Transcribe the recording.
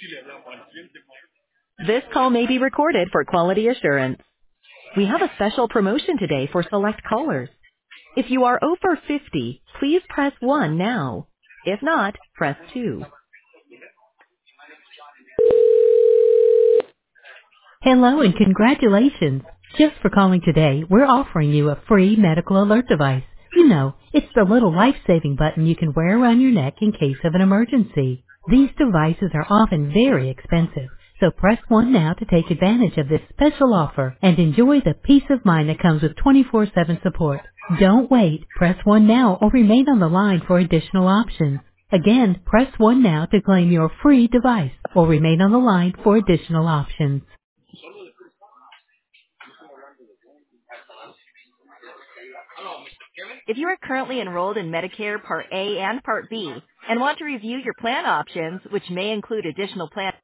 This call may be recorded for quality assurance. We have a special promotion today for select callers. If you are over 50, please press 1 now. If not, press 2. Hello and congratulations. Just for calling today, we're offering you a free medical alert device. You know, it's the little life-saving button you can wear around your neck in case of an emergency. These devices are often very expensive, so press 1 now to take advantage of this special offer and enjoy the peace of mind that comes with 24/7 support. Don't wait. Press 1 now or remain on the line for additional options. Again, press 1 now to claim your free device or remain on the line for additional options. If you are currently enrolled in Medicare Part A and Part B and want to review your plan options, which may include additional plan